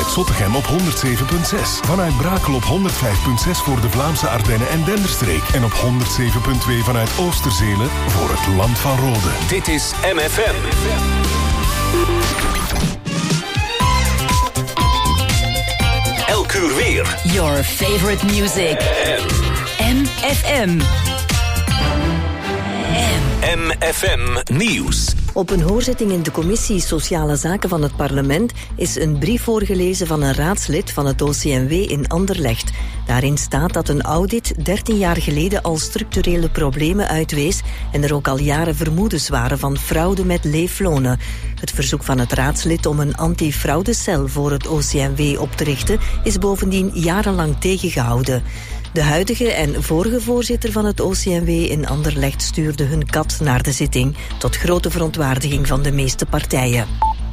Zottegem op 107.6. Vanuit Brakel op 105.6 voor de Vlaamse Ardennen en Denderstreek. En op 107.2 vanuit Oosterzele voor het Land van Rode. Dit is MFM. Elk uur weer. Your favorite music. MFM. MFM Nieuws. Op een hoorzitting in de Commissie Sociale Zaken van het parlement is een brief voorgelezen van een raadslid van het OCMW in Anderlecht. Daarin staat dat een audit 13 jaar geleden al structurele problemen uitwees en er ook al jaren vermoedens waren van fraude met leeflonen. Het verzoek van het raadslid om een anti-fraudecel voor het OCMW op te richten is bovendien jarenlang tegengehouden. De huidige en vorige voorzitter van het OCMW in Anderlecht stuurde hun kat naar de zitting, tot grote verontwaardiging van de meeste partijen.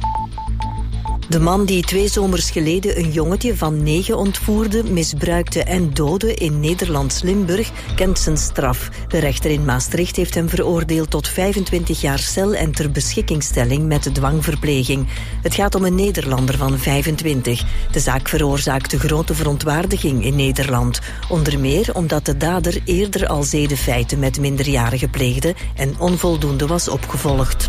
De man die 2 zomers geleden een jongetje van 9 ontvoerde, misbruikte en doodde in Nederlands Limburg kent zijn straf. De rechter in Maastricht heeft hem veroordeeld tot 25 jaar cel en ter beschikkingstelling met dwangverpleging. Het gaat om een Nederlander van 25. De zaak veroorzaakte grote verontwaardiging in Nederland. Onder meer omdat de dader eerder al zedenfeiten met minderjarigen pleegde en onvoldoende was opgevolgd.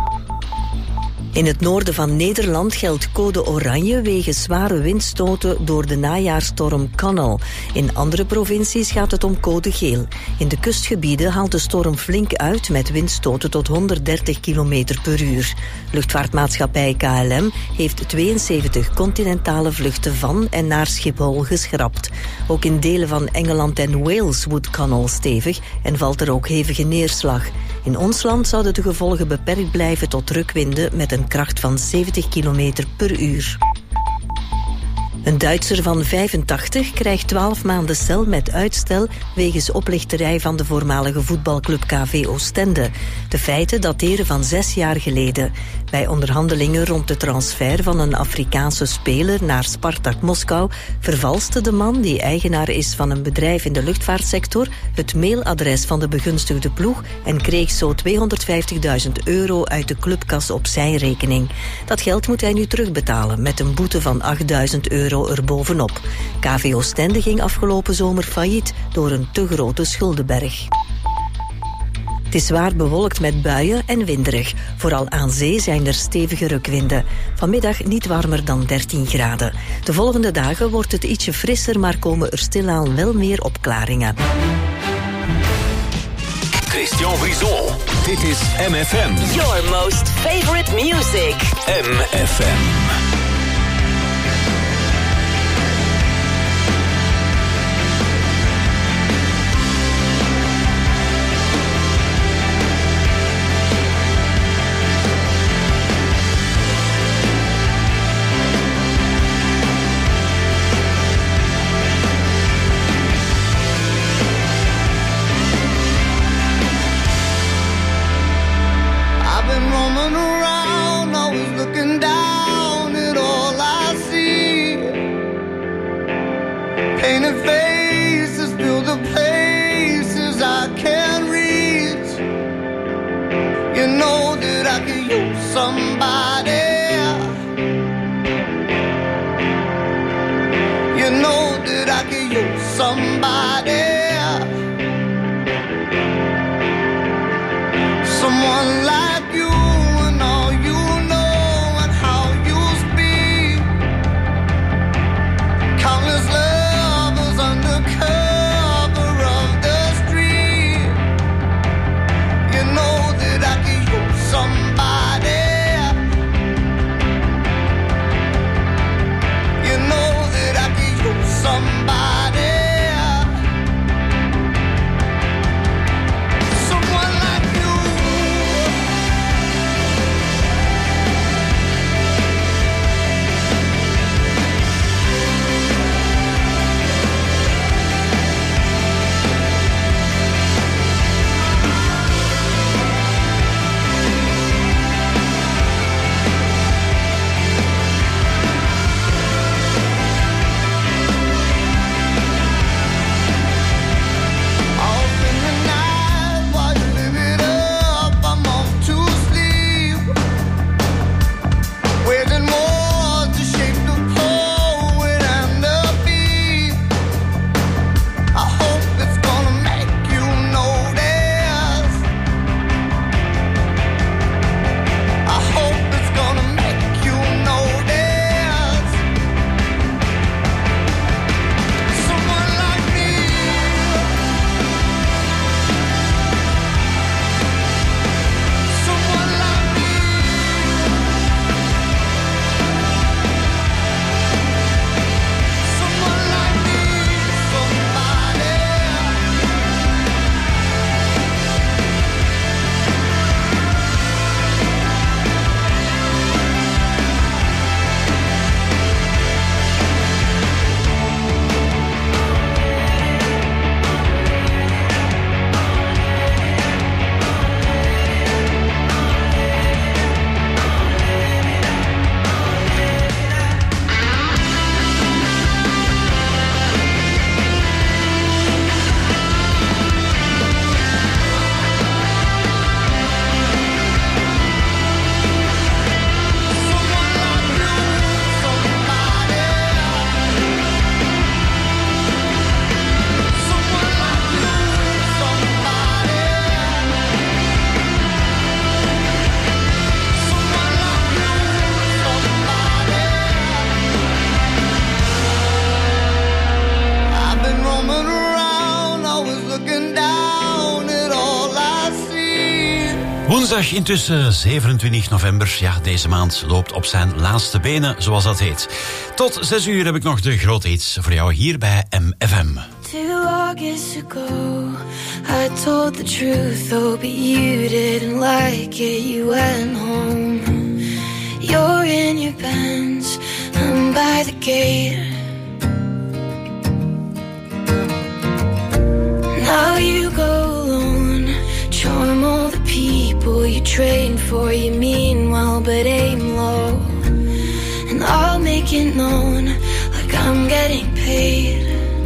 In het noorden van Nederland geldt code oranje wegens zware windstoten door de najaarsstorm Connell. In andere provincies gaat het om code geel. In de kustgebieden haalt de storm flink uit met windstoten tot 130 km per uur. Luchtvaartmaatschappij KLM heeft 72 continentale vluchten van en naar Schiphol geschrapt. Ook in delen van Engeland en Wales woedt Connell stevig en valt er ook hevige neerslag. In ons land zouden de gevolgen beperkt blijven tot drukwinden met een kracht van 70 km per uur. Een Duitser van 85 krijgt 12 maanden cel met uitstel wegens oplichterij van de voormalige voetbalclub KV Oostende. De feiten dateren van 6 jaar geleden. Bij onderhandelingen rond de transfer van een Afrikaanse speler naar Spartak Moskou vervalste de man, die eigenaar is van een bedrijf in de luchtvaartsector, het mailadres van de begunstigde ploeg en kreeg zo €250.000 uit de clubkas op zijn rekening. Dat geld moet hij nu terugbetalen met een boete van €8.000 erbovenop. KV Oostende ging afgelopen zomer failliet door een te grote schuldenberg. Het is zwaar bewolkt met buien en winderig. Vooral aan zee zijn er stevige rukwinden. Vanmiddag niet warmer dan 13 graden. De volgende dagen wordt het ietsje frisser, maar komen er stilaan wel meer opklaringen. Christian Brison. Dit is MFM. Your most favorite music. MFM. I've been roaming around, always looking down Woensdag intussen 27 november. Ja, deze maand loopt op zijn laatste benen, zoals dat heet. Tot 6 uur heb ik nog de grote hits voor jou hier bij MFM. 2 August ago, I told the truth, oh, but you didn't like it, you went home. You're in your Benz, I'm by the gate. Now you go alone, charm all the people you train for, you mean well but aim low. And I'll make it known like I'm getting paid.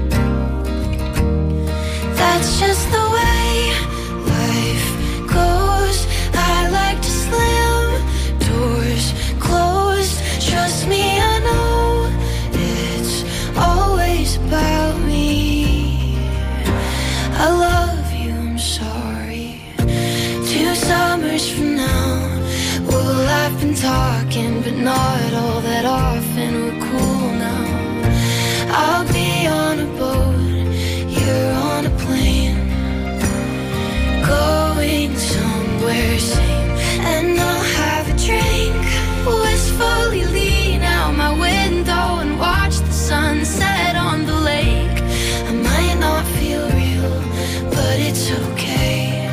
That's just the way life goes. I like to slam doors closed. Trust me, I know it's always about me. I love you, I'm sorry. 2 summers from now, well, I've been talking, but not all that often. We're cool now. I'll be on a boat, you're on a plane, going somewhere sane. And I'll have a drink, wistfully lean out my window and watch the sunset on the lake. I might not feel real, but it's okay.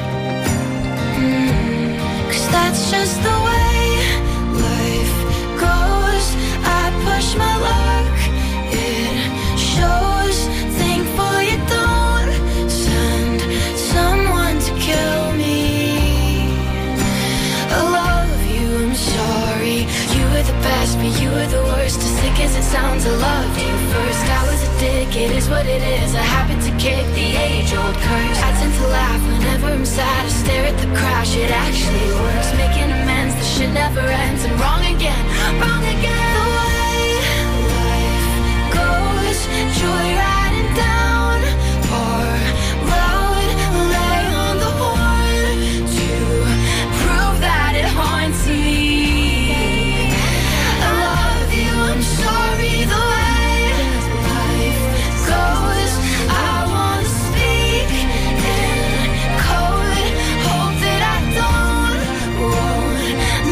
'Cause that's just the way life goes. I push my luck, it shows. Thankful you don't send someone to kill me. I love you, I'm sorry. You were the best, but you were the worst. As sick as it sounds, I loved you first. I was a dick, it is what it is. I happen to kick the age-old curse. I tend to laugh whenever I'm sad. I stare at the crash, it actually works. Making amends, the shit never ends. And wrong again, wrong again. The way life goes, joyriding down our road, lay on the horn to prove that it haunts me. I love you, I'm sorry. The way life goes, I wanna speak in code, hope that I don't wound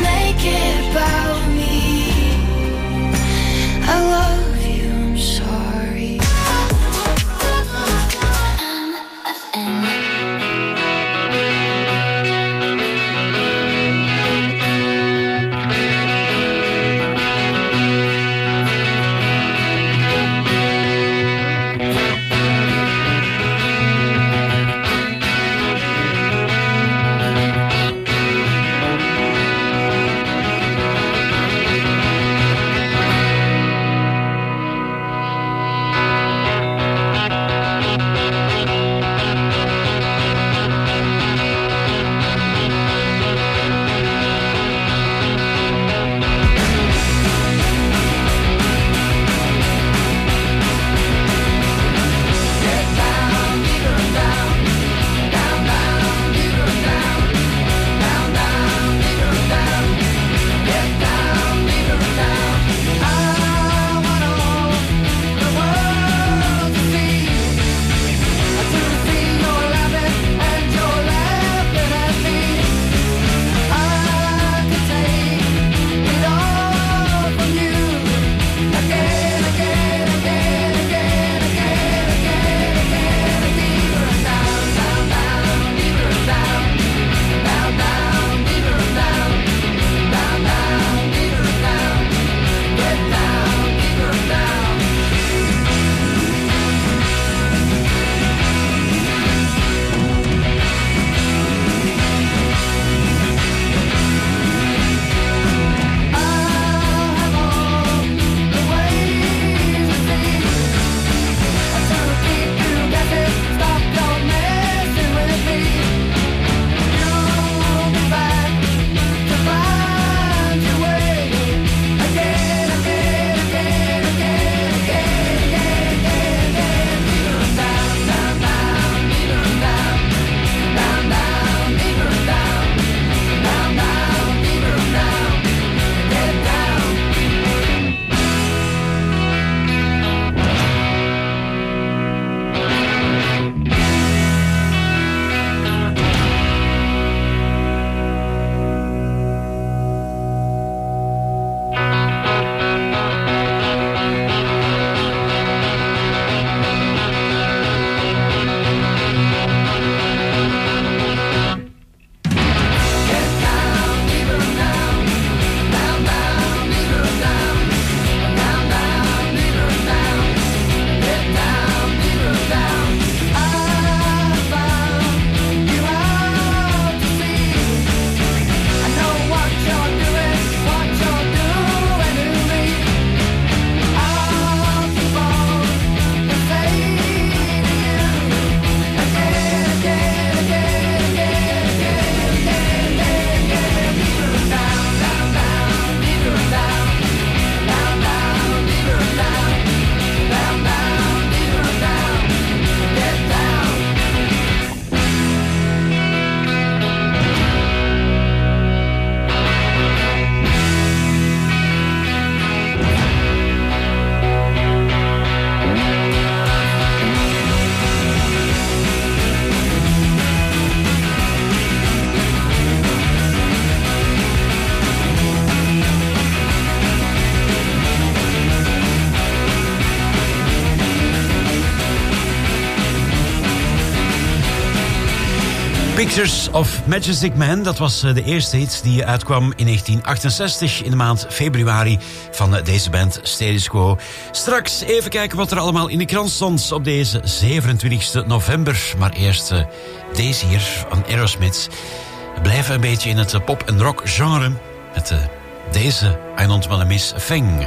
Pictures of Majestic Man, dat was de eerste hit die uitkwam in 1968 in de maand februari van deze band Status Quo. Straks even kijken wat er allemaal in de krant stond op deze 27 november. Maar eerst deze hier van Aerosmith. We blijven een beetje in het pop- en rock genre met deze I Don't Wanna Miss a Thing.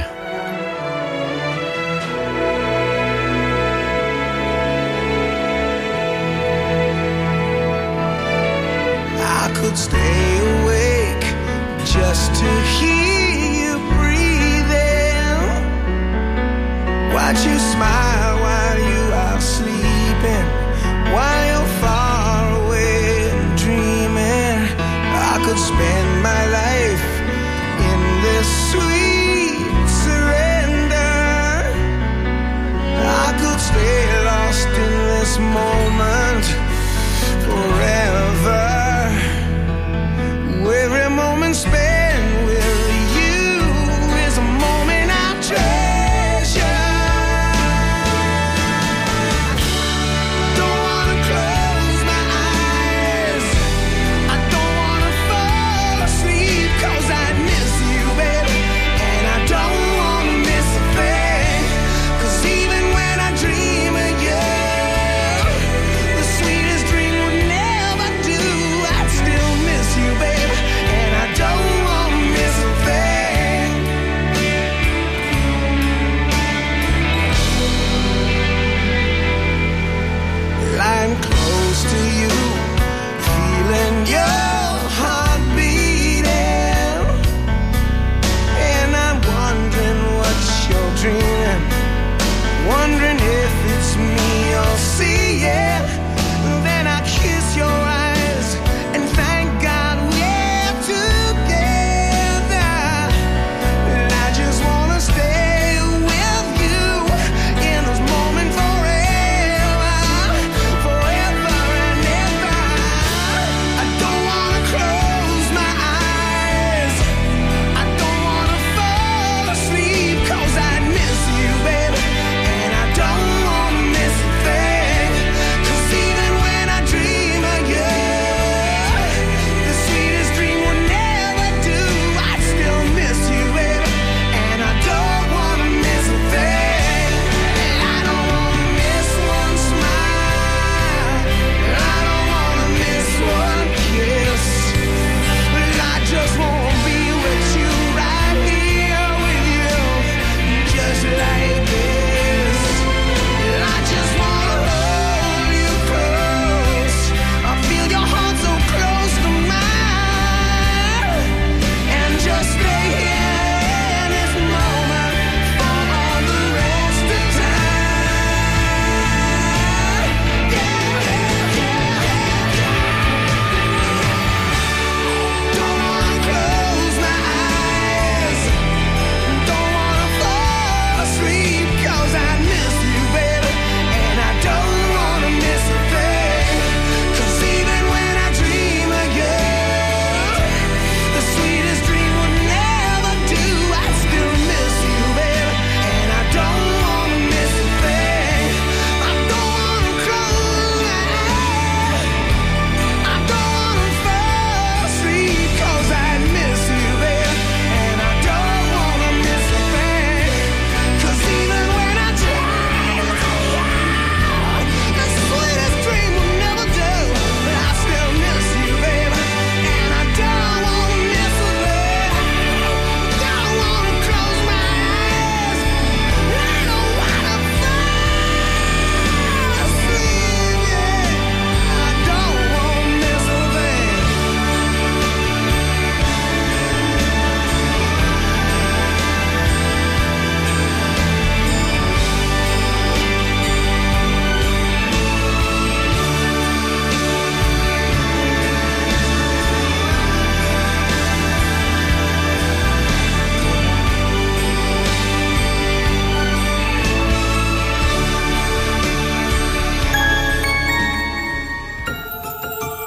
Could stay awake just to hear you breathing, watch you smile while you are sleeping, while you're far away and dreaming. I could spend my life in this sweet surrender. I could stay lost in this moment forever. Every moment spent with you is a moment I treasure.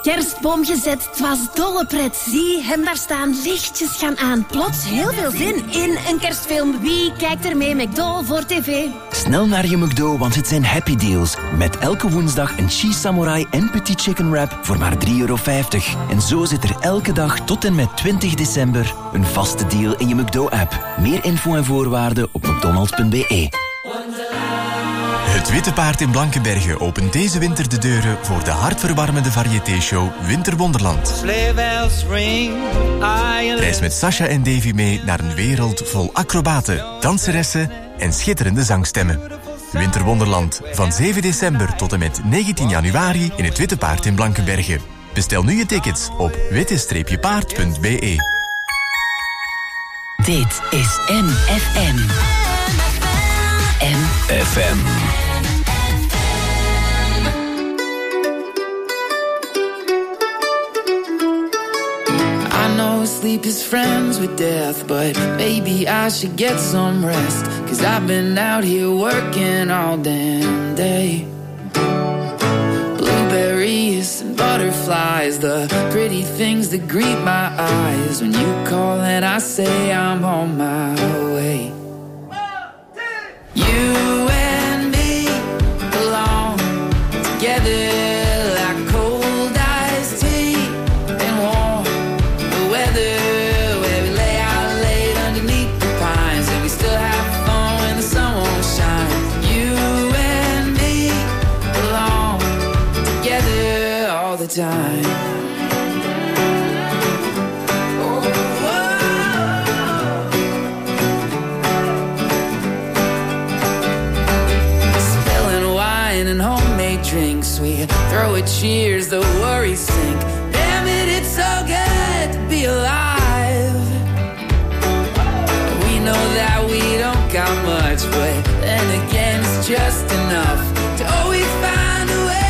kerstboom gezet, het was dolle pret. Zie hem daar staan, lichtjes gaan aan. Plots heel veel zin in een kerstfilm. Wie kijkt er mee? McDo voor tv. Snel naar je McDo, want het zijn happy deals. Met elke woensdag een cheese samurai en petit chicken wrap voor maar €3,50. En zo zit er elke dag tot en met 20 december een vaste deal in je McDo-app. Meer info en voorwaarden op mcdonalds.be. Het Witte Paard in Blankenberge opent deze winter de deuren voor de hartverwarmende variété-show Winterwonderland. Reis met Sasha en Davy mee naar een wereld vol acrobaten, danseressen en schitterende zangstemmen. Winterwonderland, van 7 december tot en met 19 januari in het Witte Paard in Blankenberge. Bestel nu je tickets op witte-paard.be. Dit is MFM. FM. Sleep is friends with death, but maybe I should get some rest, 'cause I've been out here working all damn day. Blueberries and butterflies, the pretty things that greet my eyes when you call and I say I'm on my way. You and me belong together. Time. Spilling wine and homemade drinks, we throw a cheers, the worries sink. Damn it, it's so good to be alive. We know that we don't got much, but then again it's just enough to always find a way.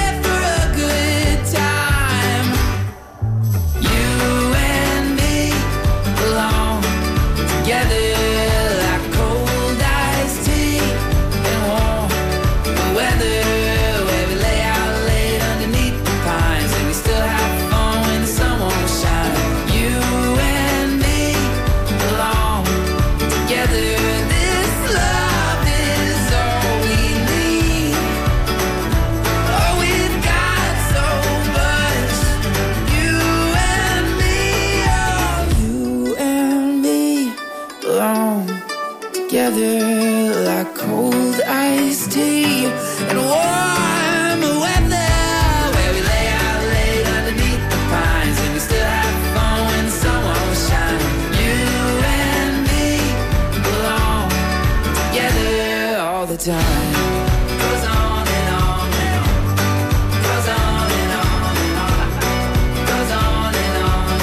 Like cold iced tea and warm weather, where we lay out late underneath the pines, and we still have fun when the sun won't shine. You and me belong together all the time. Goes on and on and on. Goes on and on and on. Goes on and on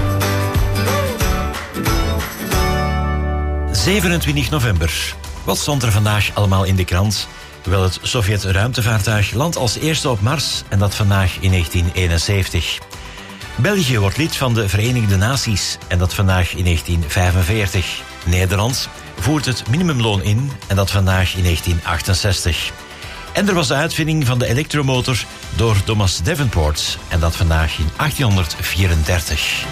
and on. 27 november. Wat stond er vandaag allemaal in de krant? Wel, het Sovjet-ruimtevaartuig landt als eerste op Mars en dat vandaag in 1971. België wordt lid van de Verenigde Naties en dat vandaag in 1945. Nederland voert het minimumloon in en dat vandaag in 1968. En er was de uitvinding van de elektromotor door Thomas Davenport en dat vandaag in 1834.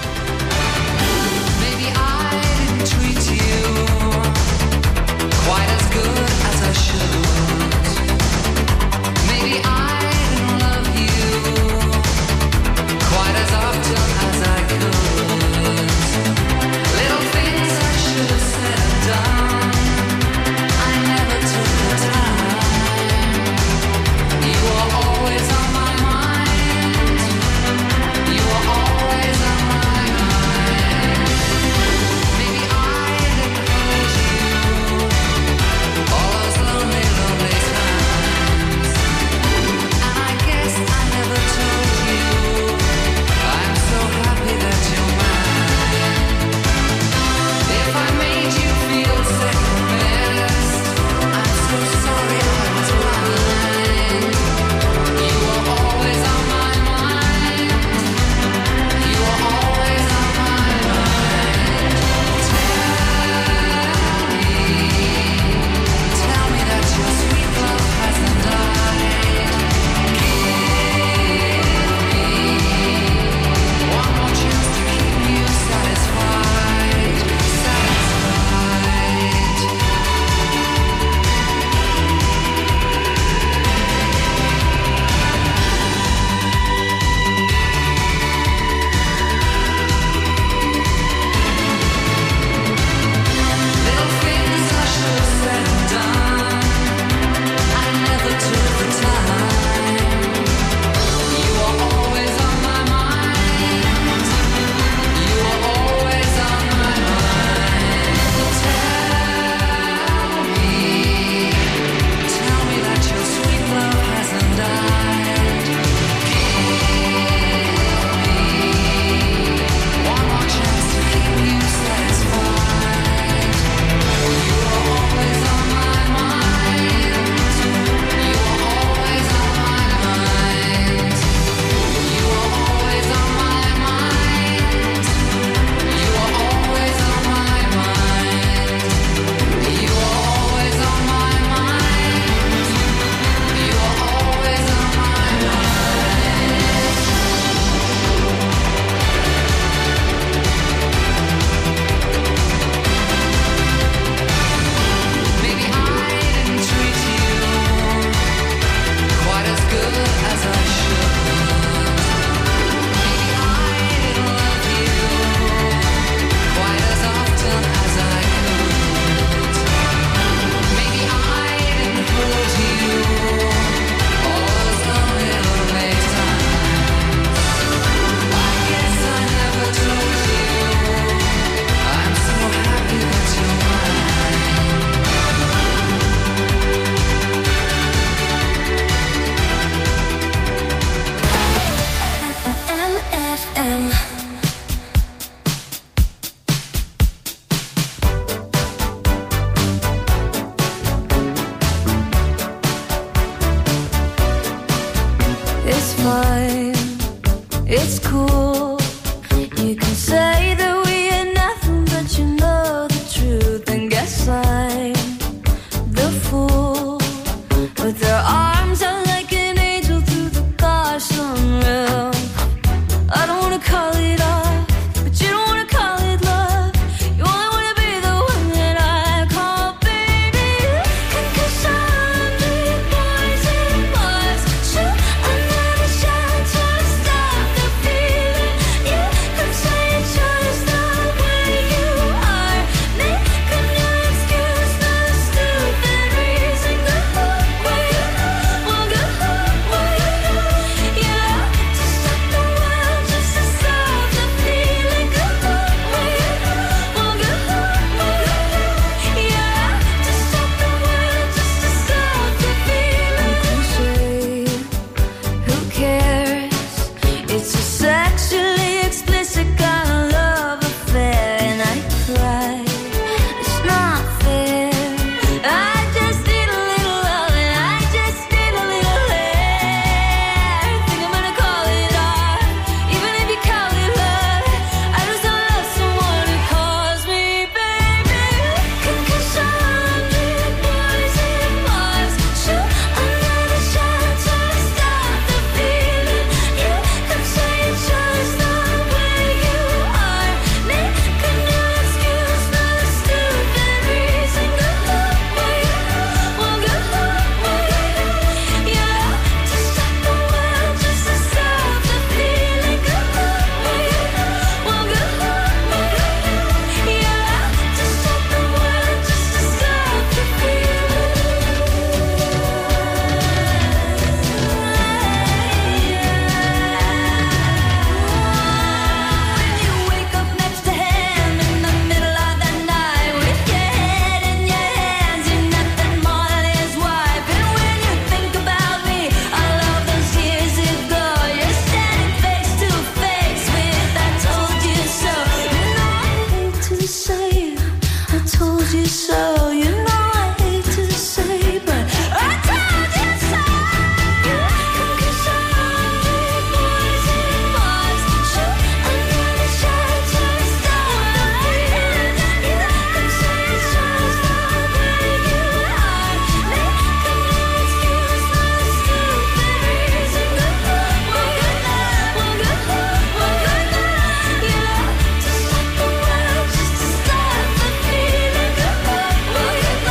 Always on my mind. told you so. You know I hate to say, but I told you so. Cause I'm only boys and boys. Shoot another shot, just don't worry. Come say it's just not break your heart. Make an excuse, no stupid reason. One good night, one good night, yeah. To stop the world, just to stop the feeling. One good night.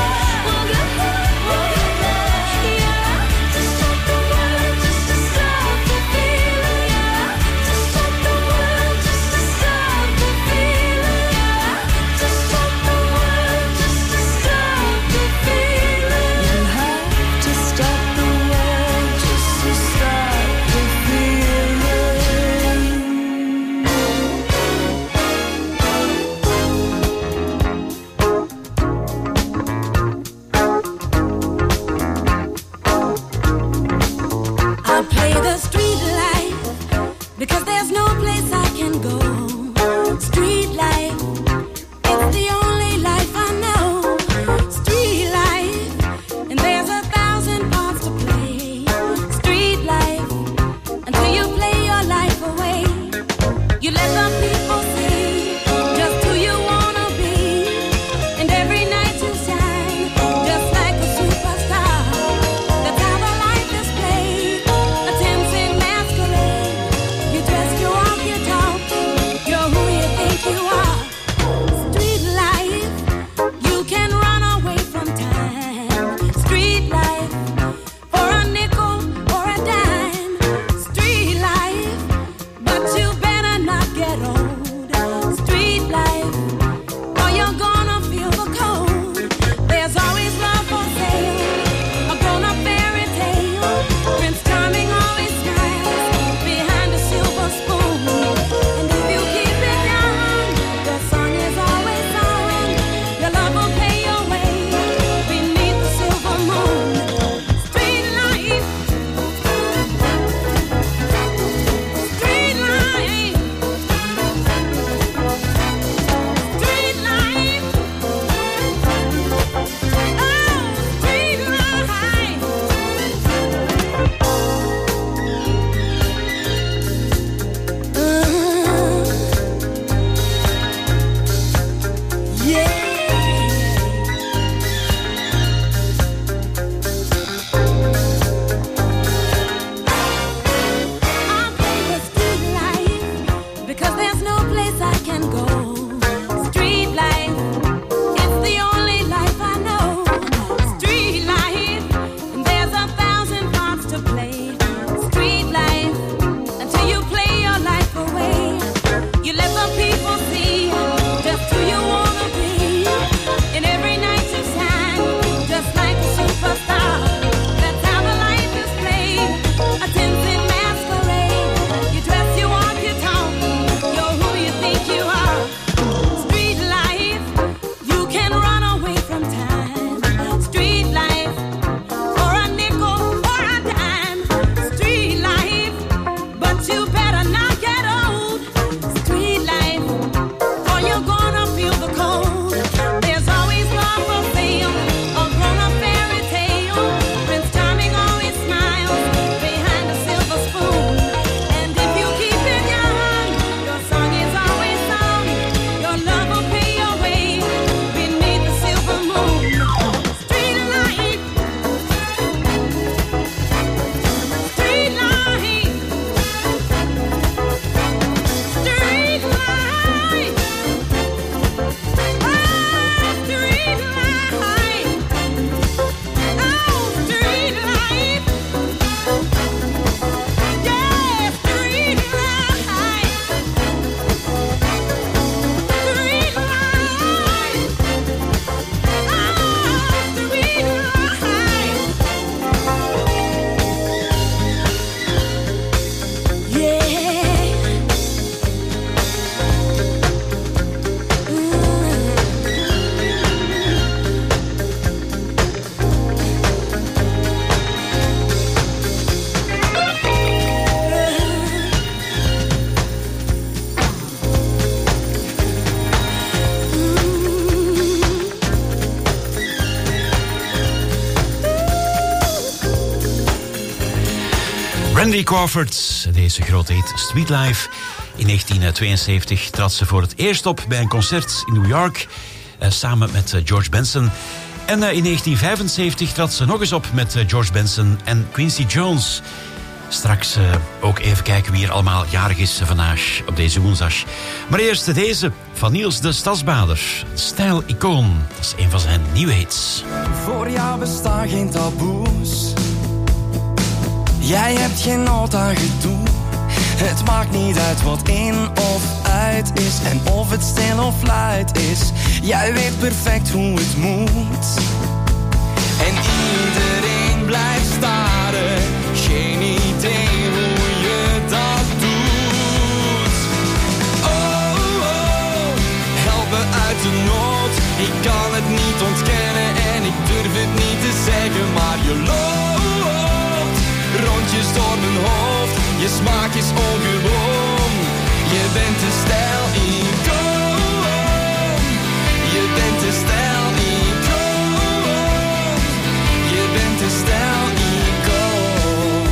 Cindy Crawford, deze grote hit Sweet Life. In 1972 trad ze voor het eerst op bij een concert in New York, samen met George Benson. En in 1975 trad ze nog eens op met George Benson en Quincy Jones. Straks ook even kijken wie er allemaal jarig is vandaag op deze woensdag. Maar eerst deze van Niels de Stadsbader. Stijl-icoon, dat is een van zijn nieuwe hits. Voor jou bestaan geen taboes. Jij hebt geen nood aan gedoe. Het maakt niet uit wat in of uit is en of het stil of luid is. Jij weet perfect hoe het moet. En iedereen blijft staren. Geen idee hoe je dat doet. Oh, oh, help me uit de nood. Ik kan het niet ontkennen en ik durf het niet te zeggen, maar je loopt rondjes door mijn hoofd. Je smaak is ongewoon. Je bent de stijl-icoon. Je bent de stijl-icoon. Je bent de stijl-icoon.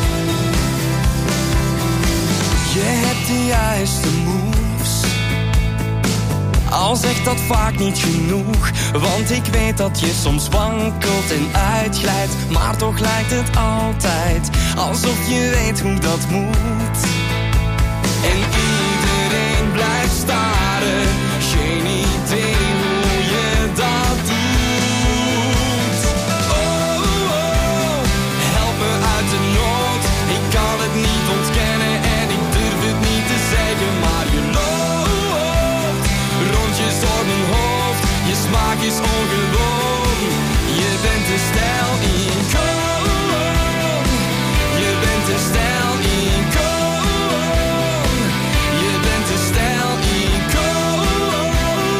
Je hebt de juiste moves. Al zegt dat vaak niet genoeg, want ik weet dat je soms wankelt en uitglijdt, maar toch lijkt het altijd alsof je weet hoe dat moet. En iedereen blijft staren, geen idee hoe je dat doet. Oh, oh, help me uit de nood. Ik kan het niet ontkennen en ik durf het niet te zeggen, maar je loopt rondjes door mijn hoofd. Je smaak is ongewoon. Je bent de stijl-icoon. Je bent de stijl-icoon. Je bent de stijl-icoon.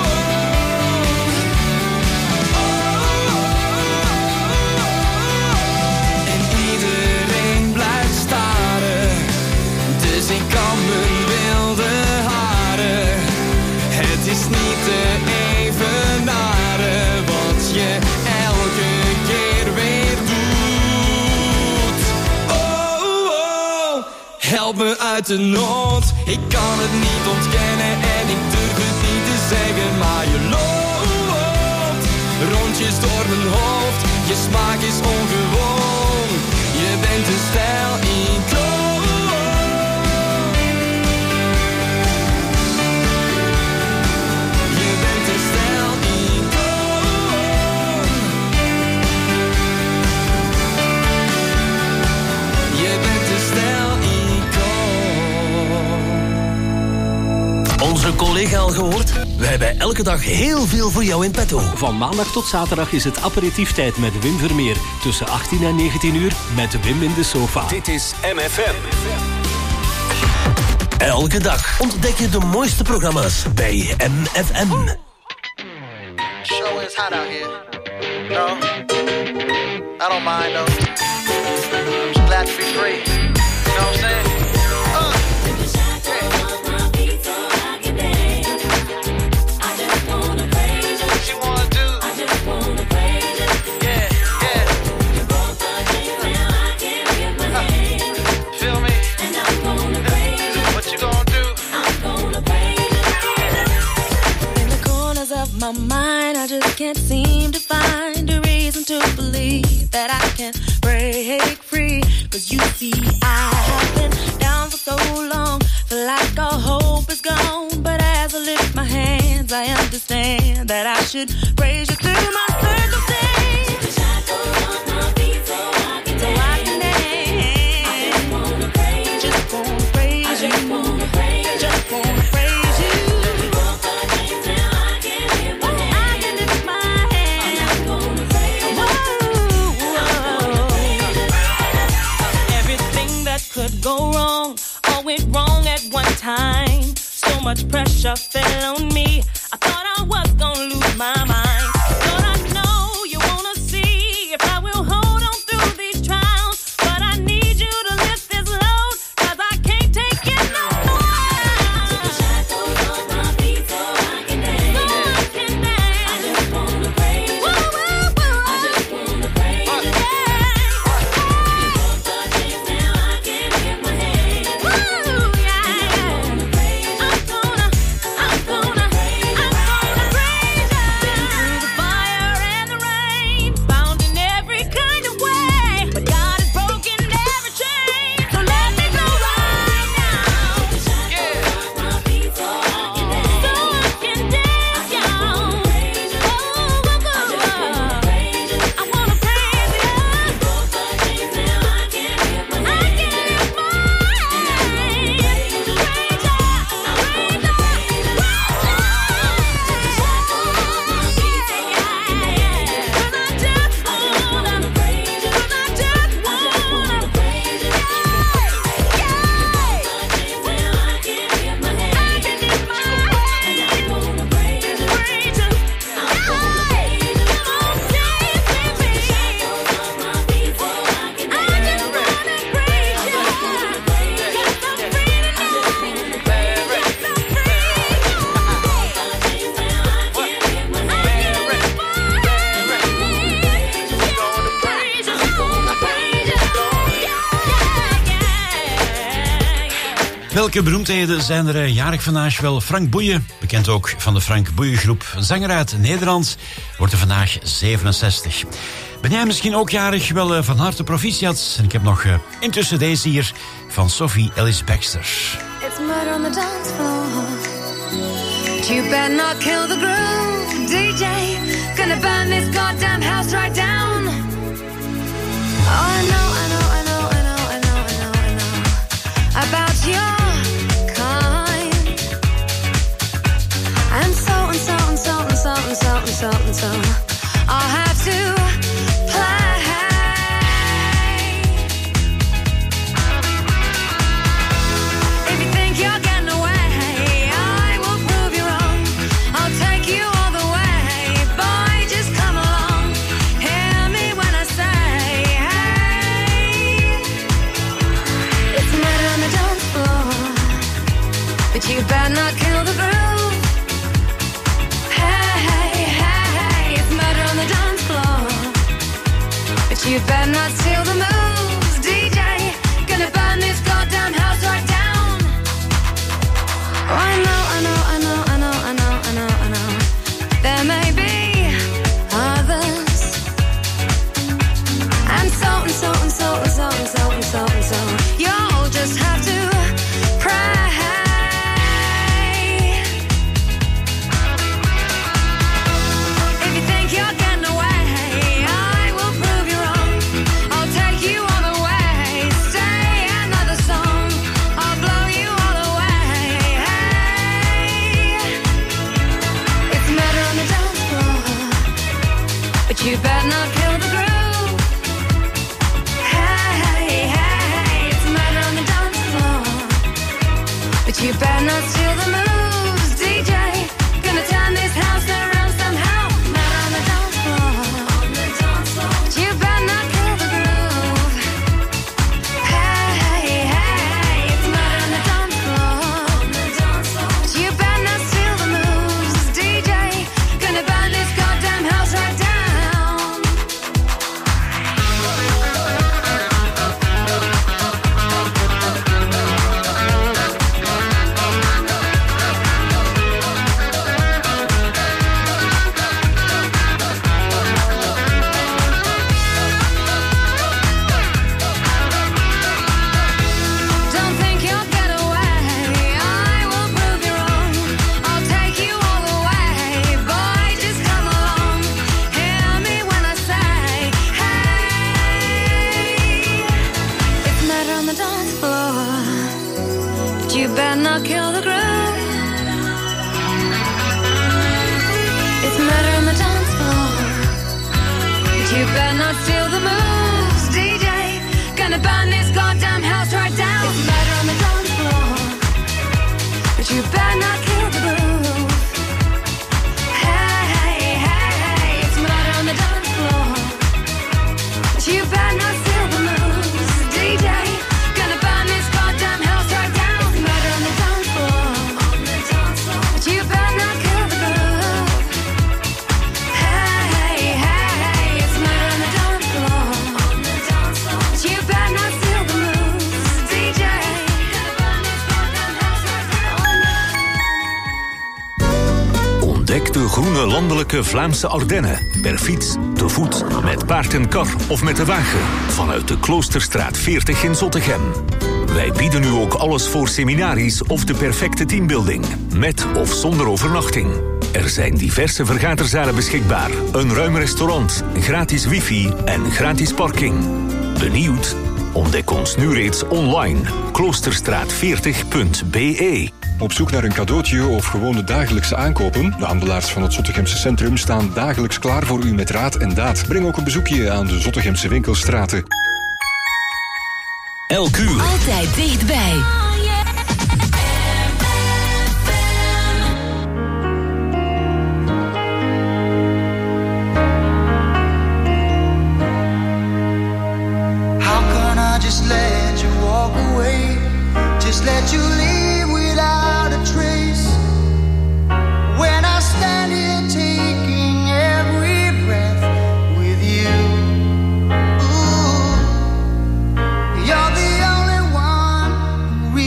En iedereen blijft staren, dus ik kan mijn wilde haren. Het is niet te evenaren wat je elke keer weer doet. Oh, oh, help me uit de nood. Ik kan het niet ontkennen en ik durf het niet te zeggen, maar je loopt rondjes door mijn hoofd. Je smaak is ongewoon. Je bent de stijl-icoon. Je bent de stijl-icoon. Je bent de stijl-icoon. Onze collega al gehoord? We hebben elke dag heel veel voor jou in petto. Van maandag tot zaterdag is het aperitieftijd met Wim Vermeer. Tussen 18 en 19 uur met Wim in de sofa. Dit is MFM. Elke dag ontdek je de mooiste programma's bij MFM. Show is hot out here. No, I don't mind though. I'm just glad to be free. You know what I'm saying? My mind, I just can't seem to find a reason to believe that I can break free. Cause you see, I have been down for so long, feel like all hope is gone. But as I lift my hands, I understand that I should praise you through my circumstance. Go wrong, all went wrong at one time. So much pressure fell on me. I thought I was gonna lose my mind. But I know you wanna see if I will hold on through these trials. But I need you to lift this load, cause I can't take it no more. Took the shackles off my feet so I can dance. So I can dance. I just wanna praise you. I just wanna praise you. You broke the chains, now I can Welke beroemdheden zijn er jarig vandaag? Wel, Frank Boeien, bekend ook van de Frank Boeien Groep. Een zanger uit Nederland, wordt er vandaag 67. Ben jij misschien ook jarig? Wel, van harte proficiat. En ik heb nog intussen deze hier van Sophie Ellis Baxter. It's murder on the dance floor. But you better not kill the groove, DJ. Gonna burn this goddamn house right down. Oh, I know about your kind. And so I'll have to play. If you think you're getting away, I will prove you wrong. I'll take you all the way. Boy, just come along. Hear me when I say, hey. It's murder on the dance floor, but you better not kill the groove. You better not steal the moves, DJ. Gonna burn this goddamn house right down. Oh, I know. There may be others. And so. You'll just have to pray. If you think you're getting away, you better not kill the groove. Hey, it's murder on the dance floor. But you better not steal the moves, DJ. Gonna turn this house around somehow. Murder on the dance floor. But you better not kill the groove. Hey, it's murder on the dance floor. But you better not steal the moves, DJ. Gonna burn this goddamn house right down. You better not kill the groove. It's murder on the dance floor. But you better not steal the moves, DJ. Gonna burn this goddamn house right down. It's murder on the dance floor. But you better not kill the groove. Hey, it's murder on the dance floor. But you better not steal the moves, DJ. Gonna burn this goddamn house right down. You better not kill the groove. Hey, it's murder on the dance floor. You better not steal the moves, DJ. Ontdek de groene landelijke Vlaamse Ardennen. Per fiets, te voet, met paard en kar of met de wagen. Vanuit de Kloosterstraat 40 in Zottegem. Wij bieden u ook alles voor seminaries of de perfecte teambuilding. Met of zonder overnachting. Er zijn diverse vergaderzalen beschikbaar. Een ruim restaurant, gratis wifi en gratis parking. Benieuwd? Ontdek ons nu reeds online. Kloosterstraat40.be. Op zoek naar een cadeautje of gewone dagelijkse aankopen? De handelaars van het Zottegemse centrum staan dagelijks klaar voor u met raad en daad. Breng ook een bezoekje aan de Zottegemse winkelstraten. Elk uur. Altijd dichtbij. How can I just let you walk away? Just let you leave without a trace. When I stand here taking every breath with you. Ooh, you're the only one who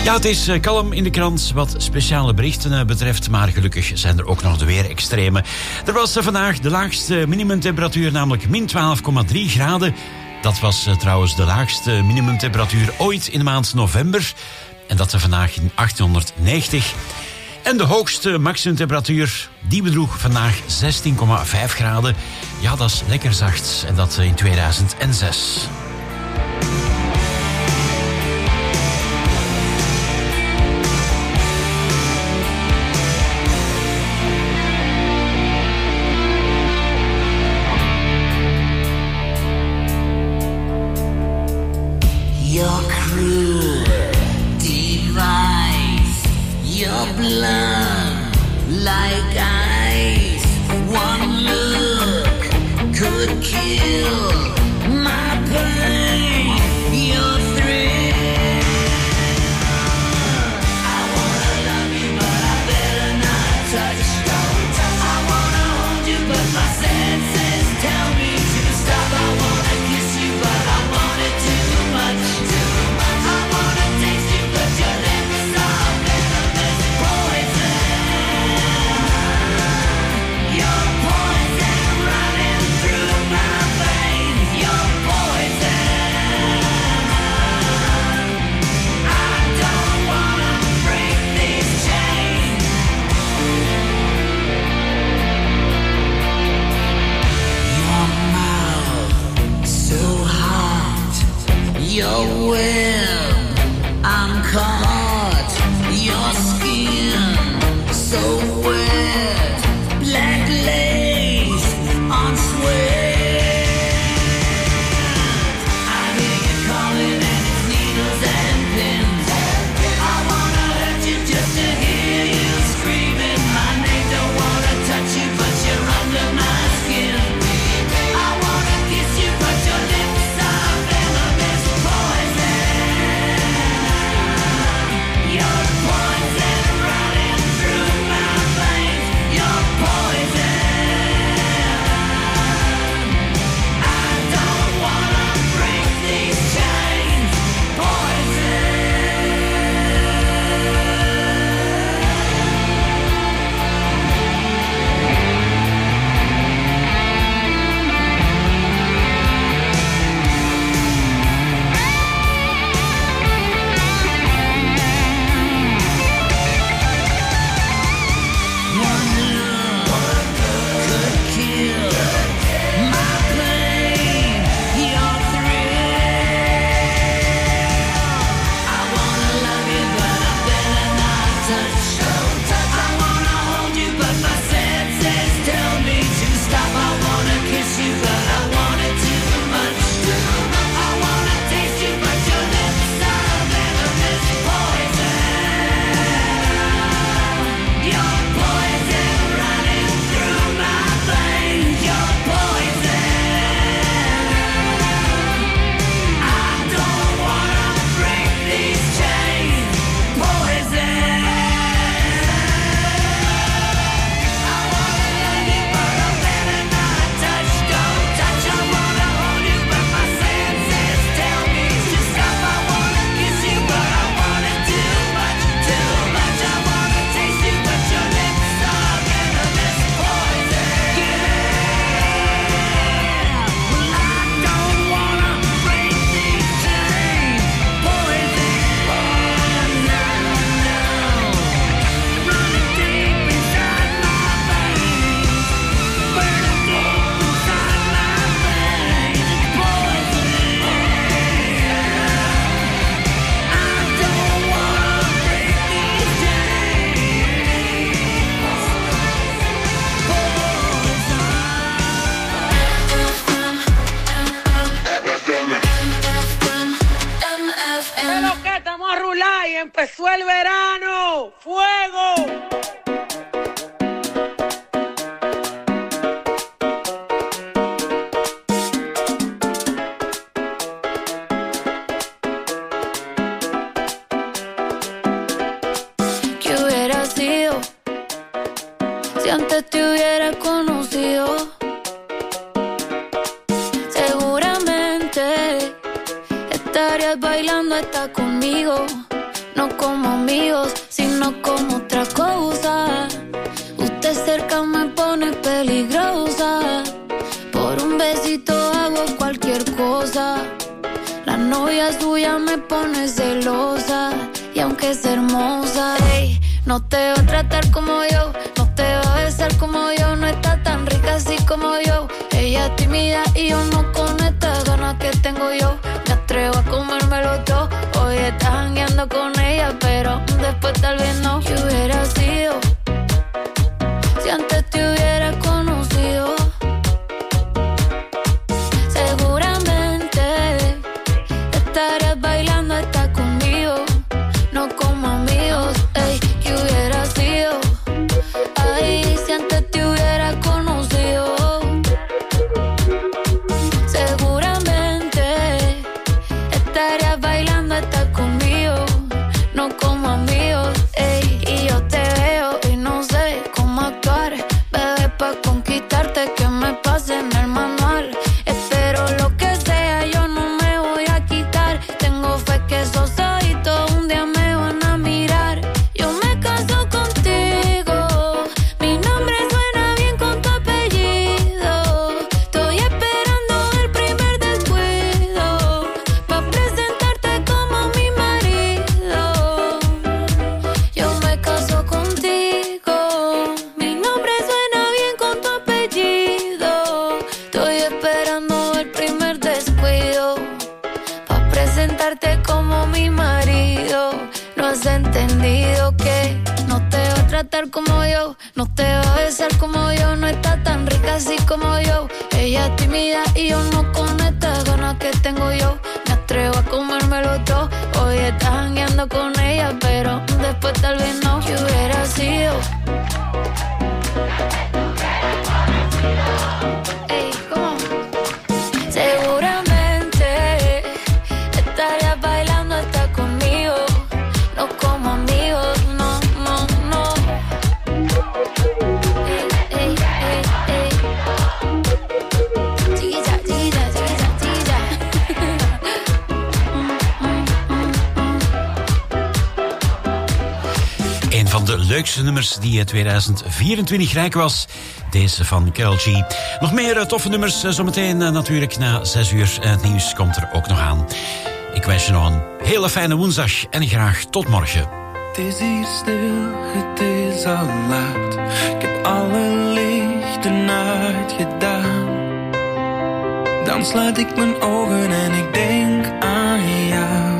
Ja, het is kalm in de krant wat speciale berichten betreft, maar gelukkig zijn er ook nog de weerextremen. Er was vandaag de laagste minimumtemperatuur, namelijk min 12,3 graden. Dat was trouwens de laagste minimumtemperatuur ooit in de maand november. En dat vandaag in 1890. En de hoogste maximumtemperatuur, die bedroeg vandaag 16,5 graden. Ja, dat is lekker zacht. En dat in 2006. Your cruel device, your blood like ice. One look could kill my pain. Your thrill. I wanna love you, but I better not touch. I wanna hold you, but my senses tell me to stop. I wanna kiss you, but I want it too much. I wanna taste you, but your lips are venomous poison. Your poison running through my veins. Your poison. I don't wanna break these chains. Your mouth so hot. Your web, I'm caught. Your skin so wet. Black lace on sweat. I hear you calling and it's needles and pins. I wanna hurt you just to hear you screaming my name. Don't wanna touch you, but you're under my skin. I wanna kiss you, but your lips are venomous poison. Your poison running through my veins. Your poison. I don't wanna break these chains. Poison. One look could kill my pain. Your thrill. I wanna love you, but I better not touch. I wanna hold you, but my senses tell me to stop. I wanna kiss you, but I want it too much. I wanna taste you, but your lips are venomous poison. Your poison running through my veins. Your poison. I don't wanna break these chains. Poison. I wanna love you, but I better not touch. Don't touch. I wanna hold you, but my senses tell me to stop. I wanna kiss you, but I want it too much, too much. I wanna taste you, but your lips are venomous poison. Well, I don't wanna break these chains. Poison. No, no. Running deep inside my veins. Burning deep inside my veins. Poison. I don't wanna break these Pero que estamos a rular y empezó el verano. ¡Fuego! ¿Qué hubiera sido si antes te hubiera conocido? Seguramente estarías bailando hasta conmigo. No no como amigos, sino como otra cosa. Usted cerca me pone peligrosa. Por un besito hago cualquier cosa. La novia suya me pone celosa. Y aunque es hermosa, ey, no te va a tratar como yo, no te va a besar como yo, no está tan rica así como yo. Ella es tímida y yo no con estas ganas que tengo yo. Me atrevo a comérmelo todo. Hoy estás jangueando con ella, pero después tal vez no. ¿Qué hubiera sido si antes te hubiera conocido? Seguramente estarías bailando hasta conmigo, no como amigos. Ey, ¿qué hubiera sido? Ay, si antes te hubiera conocido. Seguramente estarías bailando hasta conmigo, no como amigos. Ey, y yo te veo y no sé cómo actuar, bebé, pa' conquistarte que me pase en el manual. Espero lo que sea, yo no me voy a quitar. Tengo fe que esos ojitos un día me van a mirar. Yo me caso contigo, mi nombre suena bien con tu apellido. Estoy esperando el primer descuido pa' presentarte como mi marido. Yo me caso contigo, mi nombre suena bien con tu apellido. Estoy esperando el primer descuido pa' presentarte como mi marido. No has entendido que no te va a tratar como yo, no te va a besar como yo, no está tan rica así como yo. Ella es tímida y yo no con estas ganas que tengo yo. Me atrevo a comérmelo todo. Hoy estás jangueando con ella, pero después tal vez no. ¿Qué hubiera sido? Ey, ¿cómo? Seguramente estarías bailando hasta conmigo, no como amigos, no, no, no. Ey, ey, ey, ey. Chiquilla, chiquilla, chiquilla, chiquilla. Een van de leukste nummers die 2024 rijk was. Deze van Karol G. Nog meer toffe nummers zometeen natuurlijk na 6 uur. Het nieuws komt er ook nog aan. Ik wens je nog een hele fijne woensdag en graag tot morgen. Het is hier stil, het is al laat. Ik heb alle lichten uitgedaan. Dan sluit ik mijn ogen en ik denk aan jou.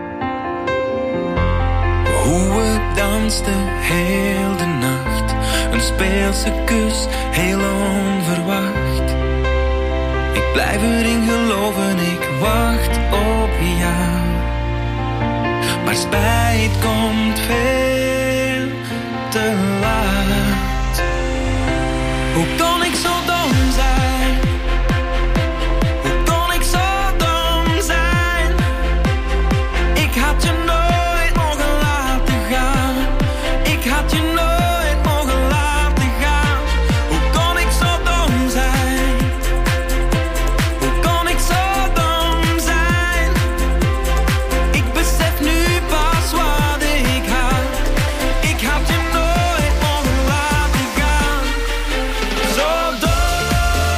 Hoe we dansten heel de nacht. Een speelse kus, heel onverwacht. Ik blijf erin geloven, ik wacht op jou. Maar spijt komt veel te laat. Hoe kon ik zo dom zijn? Hoe kon ik zo dom zijn? Ik had je nooit mogen laten gaan. Ik had je nooit mogen laten gaan. Hoe kon ik zo dom zijn? Hoe kon ik zo dom zijn? Ik besef nu pas wat ik had. Ik had je nooit mogen laten gaan. Zo dom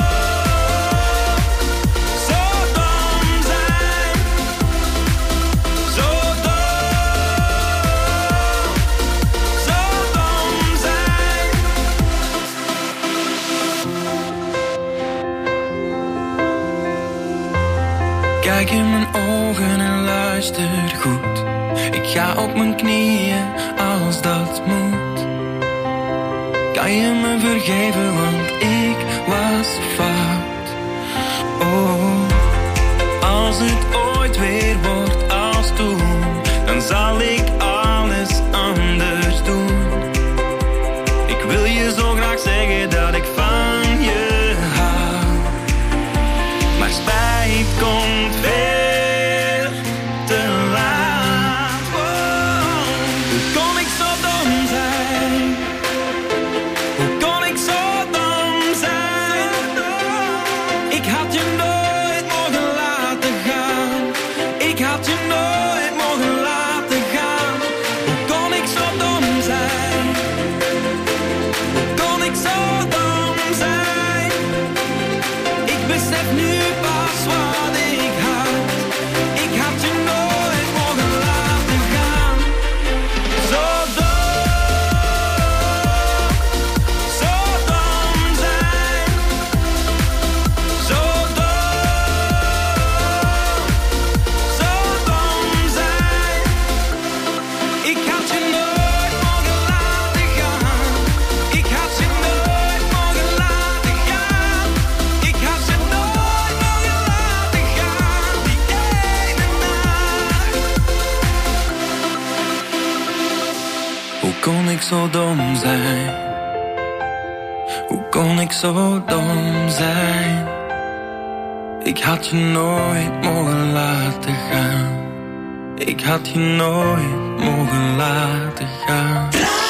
zijn. Zo dom zijn. Kijk in mijn ogen en luister goed. Ik ga op mijn knieën als dat moet. Kan je me vergeven, want ik was fout. Oh, als het ooit weer wordt als toen, dan zal ik alles anders doen. Ik wil je zo graag zeggen dat ik van je hou. Maar spijt komt veel te laat. Oh, hoe kon ik zo dom zijn? Hoe kon ik zo dom zijn? Ik had je nooit mogen laten gaan. Ik had je nooit mogen laten gaan. zo dom zijn? Hoe kon ik zo dom zijn? Ik had je nooit mogen laten gaan. Ik had je nooit mogen laten gaan.